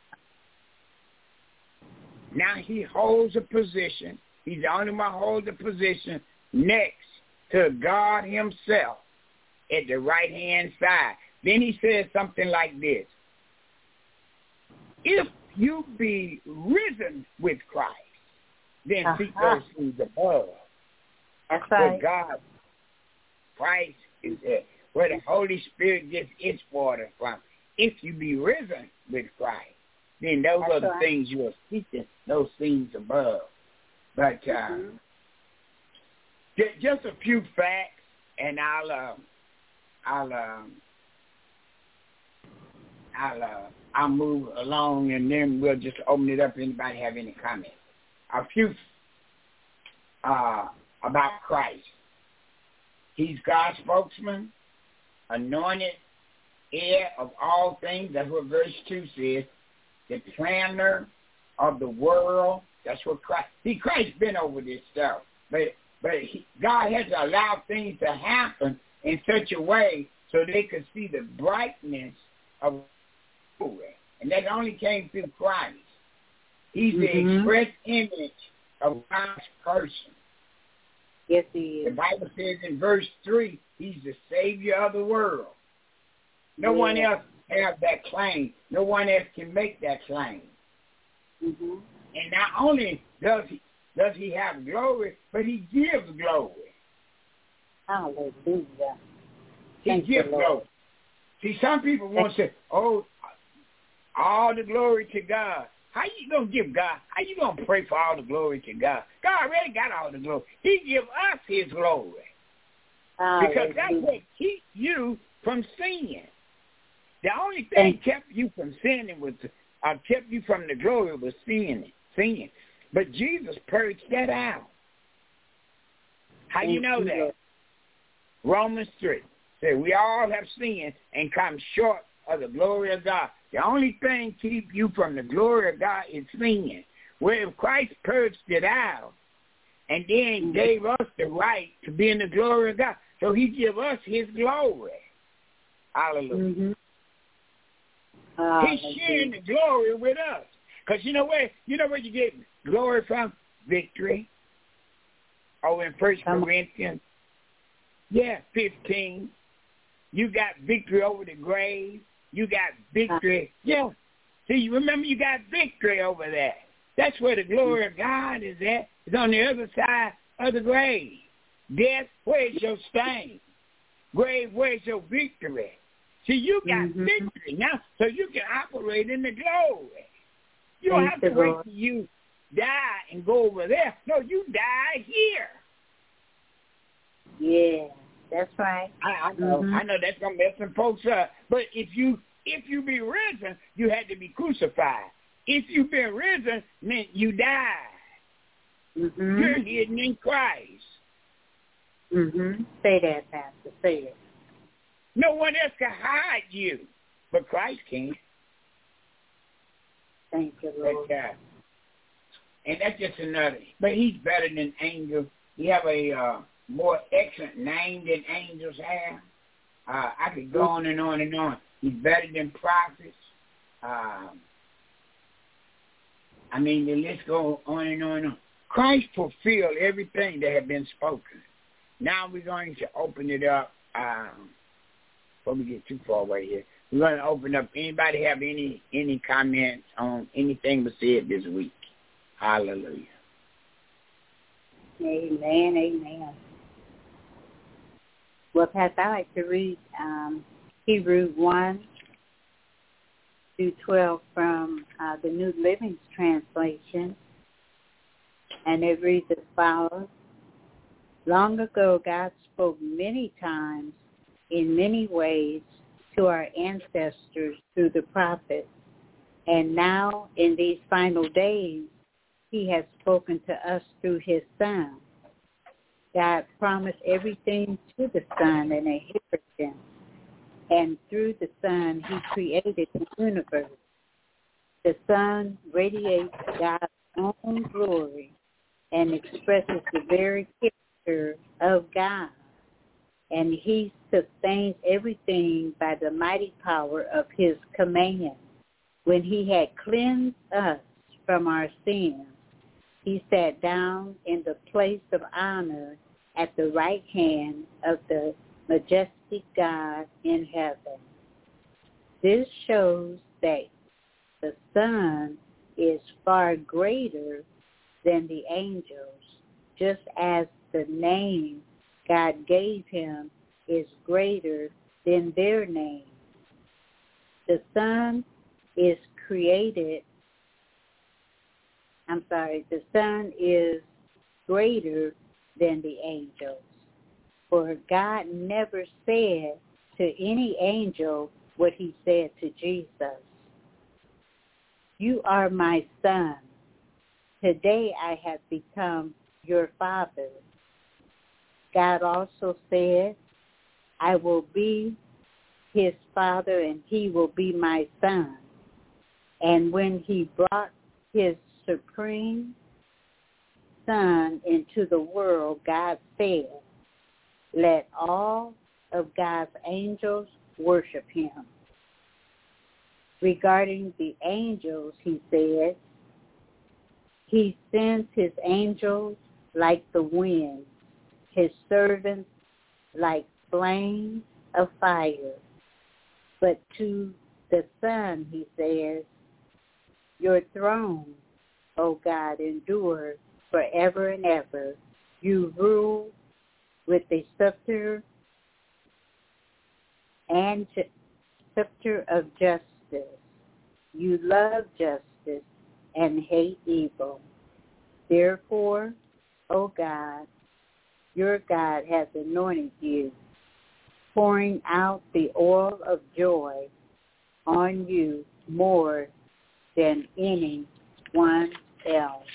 Now he holds a position. He's the only one who holds a position next to God himself at the right-hand side. Then he says something like this. If you be risen with Christ, then Uh-huh. seek those things above. That's Where right. God, Christ is at, where the Holy Spirit gets its water from. If you be risen with Christ, then those That's are the right. things you are seeking, those things above. But uh, Mhm. ju- just a few facts, and I'll, uh, I'll, um, I'll, uh, I'll move along, and then we'll just open it up. Anybody have any comments? A few uh, about Christ. He's God's spokesman, anointed heir of all things. That's what verse two says. The planner of the world. That's what Christ. See, Christ's been over this stuff, but but he, God has allowed things to happen in such a way so they could see the brightness of glory, and that only came through Christ. He's the Mhm. express image of God's person. Yes, he The is. Bible says in verse three, he's the Savior of the world. No Yeah. one else has that claim. No one else can make that claim. Mhm. And not only does he does he have glory, but he gives glory. Hallelujah. He Thank you, gives Lord. glory. See, some people want to say, oh, all the glory to God. How you going to give God? How you going to pray for all the glory to God? God already got all the glory. He give us his glory. Because that's Hallelujah. what keeps you from sinning. The only thing Thank- kept you from sinning was, uh, kept you from the glory was sin. Sin. But Jesus purged that out. How you Thank know you, that? Lord. Romans three said we all have sinned and come short of the glory of God. The only thing keep you from the glory of God is sin. Where if Christ purged it out and then gave us the right to be in the glory of God, so he give us his glory. Hallelujah. Mhm. He's sharing the glory with us. Because you know where you know where you get glory from? Victory. Oh, in First Corinthians. Yeah, fifteen. You got victory over the grave. You got victory. Yeah. See, you remember you got victory over that. That's where the glory of God is at. It's on the other side of the grave. Death, where's your stain? Grave, where's your victory? See, you got Mhm. victory now, so you can operate in the glory. You don't Thank have to you, wait Lord. till you die and go over there. No, you die here. Yeah, that's right. I, I know, Mhm. I know that's gonna mess some folks up. But if you if you be risen, you had to be crucified. If you been risen, meant you died. Mhm. You're hidden in Christ. Mhm. Say that, Pastor. Say it. No one else can hide you, but Christ can. Thank you, Lord. But, uh, and that's just another. But he's better than angels. He have a uh, more excellent name than angels have. Uh, I could go on and on and on. He's better than prophets. Um, I mean, the list goes on and on and on. Christ fulfilled everything that had been spoken. Now we're going to open it up. Um, before we get too far away here, we're going to open up. Anybody have any any comments on anything we said this week? Hallelujah. Amen. Amen. Well, Pastor, I like to read um, Hebrews one through twelve from uh, the New Living Translation, and it reads as follows. Long ago, God spoke many times in many ways to our ancestors through the prophets, and now in these final days, he has spoken to us through his Son. God promised everything to the Son and a inheritance, and through the Son, he created the universe. The Son radiates God's own glory and expresses the very character of God, and he sustains everything by the mighty power of his command. When he had cleansed us from our sins, he sat down in the place of honor at the right hand of the majestic God in heaven. This shows that the Son is far greater than the angels, just as the name God gave him is greater than their name. The Son is created, I'm sorry, the Son is greater than the angels. For God never said to any angel what he said to Jesus. You are my Son. Today I have become your Father. God also said, I will be his Father and he will be my Son. And when he brought his supreme Son into the world, God said, let all of God's angels worship him. Regarding the angels, he said, he sends his angels like the wind, his servants like flames of fire. But to the Son, he says, your throne, O God, endures forever and ever. You rule with a scepter and ju- scepter of justice. You love justice and hate evil. Therefore, O God, your God has anointed you, pouring out the oil of joy on you more than anyone else.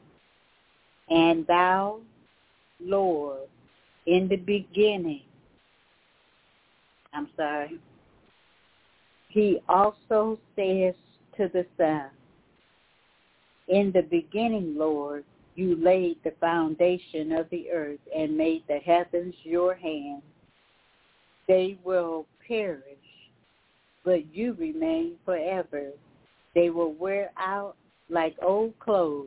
And thou, Lord, in the beginning, I'm sorry, he also says to the Son, in the beginning, Lord, you laid the foundation of the earth and made the heavens your hand. They will perish, but you remain forever. They will wear out like old clothes.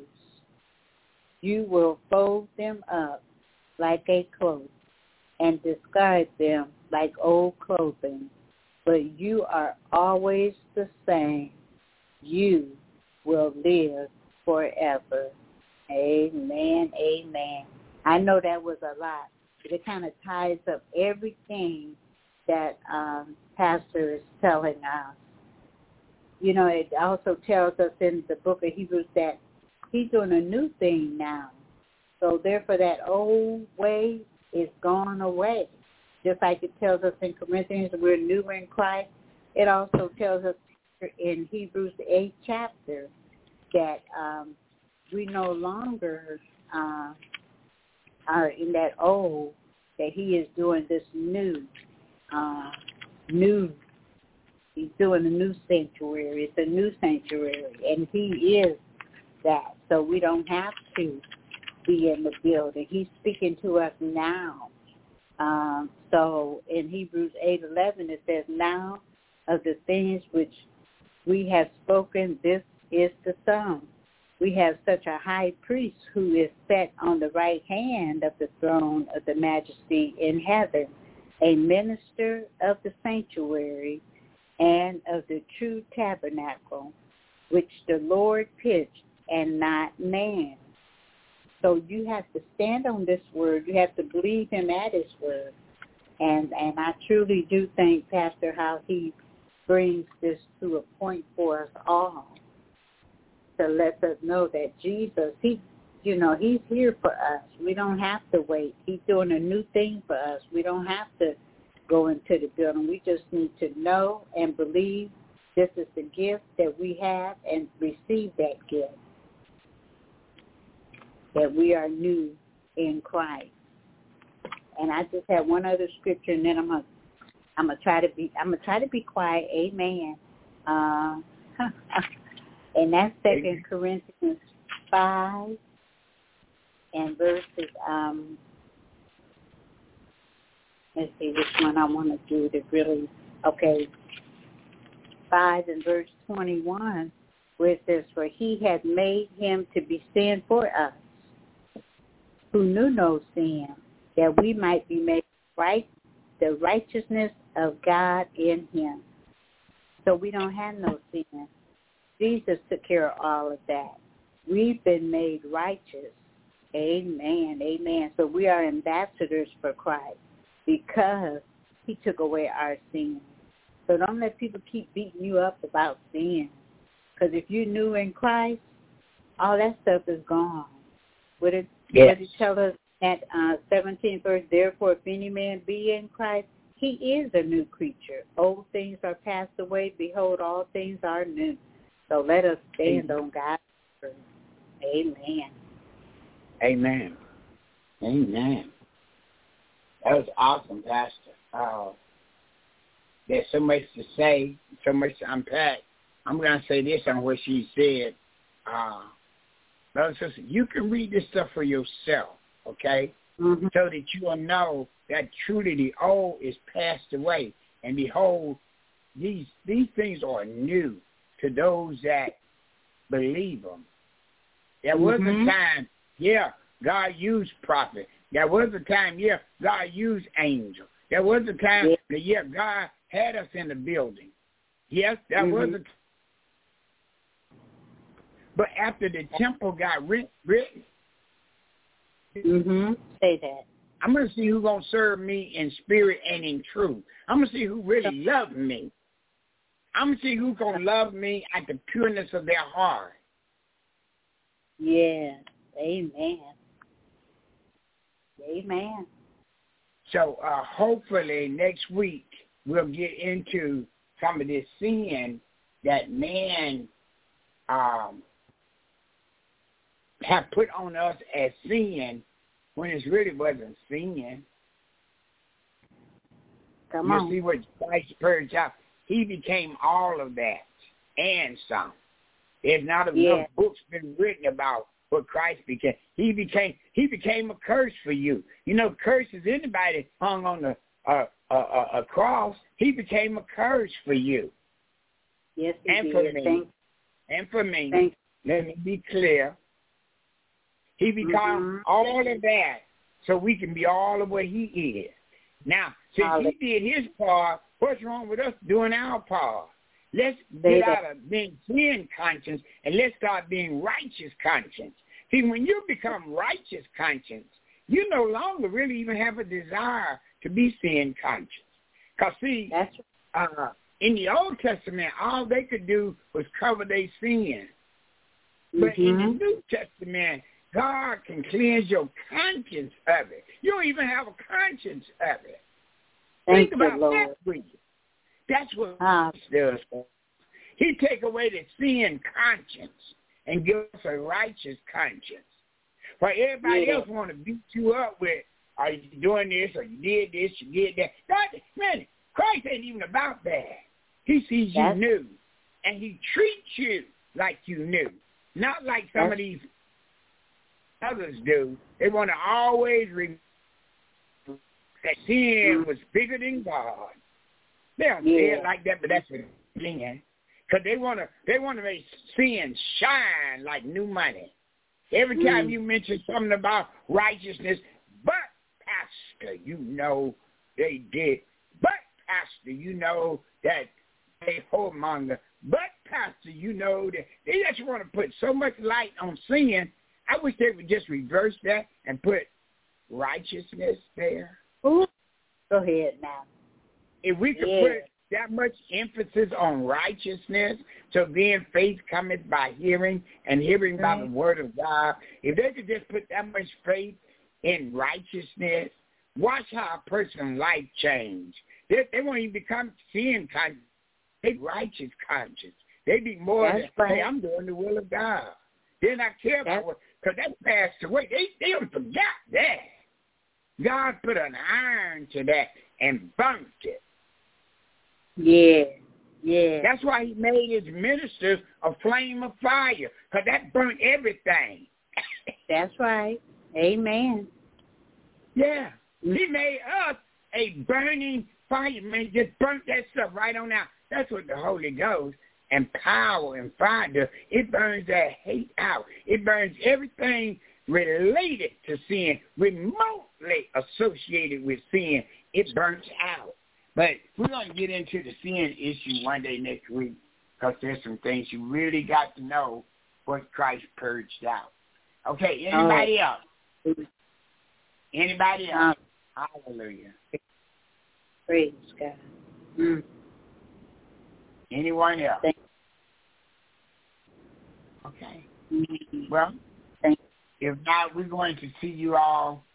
You will fold them up like a cloak and discard them like old clothing. But you are always the same. You will live forever. Amen, amen. I know that was a lot, but it kind of ties up everything that um, Pastor is telling us. You know, it also tells us in the book of Hebrews that he's doing a new thing now. So therefore that old way is gone away. Just like it tells us in Corinthians we're new in Christ, it also tells us in Hebrews the eighth chapter that um, we no longer uh, are in that old, that he is doing this new, uh, new, he's doing a new sanctuary. It's a new sanctuary, and he is that. So we don't have to be in the building. He's speaking to us now. Um, so in Hebrews eight eleven it says, now of the things which we have spoken, this is the sum. We have such a high priest who is set on the right hand of the throne of the majesty in heaven, a minister of the sanctuary and of the true tabernacle, which the Lord pitched and not man. So you have to stand on this word. You have to believe him at his word. And and I truly do thank Pastor how he brings this to a point for us all to let us know that Jesus, he, you know, he's here for us. We don't have to wait. He's doing a new thing for us. We don't have to go into the building. We just need to know and believe this is the gift that we have and receive that gift, that we are new in Christ. And I just have one other scripture, and then I'm gonna I'm gonna try to be I'm gonna try to be quiet. Amen. Uh, and that's Second Corinthians five and verses. Um, let's see which one I want to do to really. Okay, five and verse twenty-one, where it says, "For he had made him to be sin for us, who knew no sin, that we might be made right, the righteousness of God in him." So we don't have no sin. Jesus took care of all of that. We've been made righteous. Amen, amen. So we are ambassadors for Christ because he took away our sin. So don't let people keep beating you up about sin. Because if you're new in Christ, all that stuff is gone. What did, yes. what did he tell us at uh, seventeenth verse? "Therefore, if any man be in Christ, he is a new creature. Old things are passed away. Behold, all things are new." So let us stand Amen. On God's word. Amen. Amen. Amen. That was awesome, Pastor. Uh, there's so much to say, so much to unpack. I'm going to say this on what she said. Uh, brothers and sisters, you can read this stuff for yourself, okay? Mm-hmm. So that you will know that truly the old is passed away. And behold, these these things are new to those that believe them. There was mm-hmm. a time, yeah, God used prophet. There was a time, yeah, God used angel. There was a time, yeah, that, yeah God had us in the building. Yes, there mm-hmm. was a time. But after the temple got written, written mm-hmm. say that. I'm going to see who's going to serve me in spirit and in truth. I'm going to see who really loves me. I'm going to see who's going to love me at the pureness of their heart. Yeah. Amen. Amen. So uh, hopefully next week we'll get into some of this sin that man um, have put on us as sin when it really wasn't sin. Come you on. see what Christ purged out. He became all of that and some. There's not enough yeah. books been written about what Christ became. He became he became a curse for you. You know, curse is anybody hung on a a, a, a cross. He became a curse for you. Yes, he and did. for me. Thank and for me. Thank Let me be clear. He became mm-hmm. all of that so we can be all of what he is. Now, since Hallelujah. He did his part, what's wrong with us doing our part? Let's get out of being sin conscience and let's start being righteous conscience. See, when you become righteous conscience, you no longer really even have a desire to be sin conscious. Because, see, That's uh, in the Old Testament, all they could do was cover their sin. But mm-hmm. in the New Testament, God can cleanse your conscience of it. You don't even have a conscience of it. Thank Think about you, Lord. that for you. That's what ah. he does. He take away the sin conscience and give us a righteous conscience. For everybody yeah. else want to beat you up with, are you doing this, or you did this, you did that. that man, Christ ain't even about that. He sees you That's... new, and he treats you like you knew, not like some That's... of these others do. They want to always remember that sin was bigger than God. They don't yeah. say it like that, but that's what they're saying. Because they want to they want to make sin shine like new money. Every time mm. you mention something about righteousness, but, Pastor, you know they did. But, Pastor, you know that they whoremonger. But, Pastor, you know that they just want to put so much light on sin. I wish they would just reverse that and put righteousness there. Ooh. Go ahead now. If we could Yeah. put that much emphasis on righteousness, so then faith cometh by hearing, and hearing by the word of God, if they could just put that much faith in righteousness, watch how a person's life change. They, they won't even become sin conscious. They righteous conscious. They be more That's than, right. hey, I'm doing the will of God. They not care about That's, what, because that passed away. They, they don't forgot that. God put an iron to that and burnt it. yeah, yeah. That's why he made his ministers a flame of fire, because that burnt everything. That's right. Amen. Yeah. He made us a burning fire, man. Just burnt that stuff right on out. That's what the Holy Ghost and power and fire does. It burns that hate out. It burns everything related to sin, remotely associated with sin. It burns out. But we're going to get into the sin issue one day next week, because there's some things you really got to know what Christ purged out. Okay, anybody Oh. else? Anybody else? Hallelujah. Praise God. Mm. Anyone else? Thank Okay. you. Well, Thank if not, we're going to see you all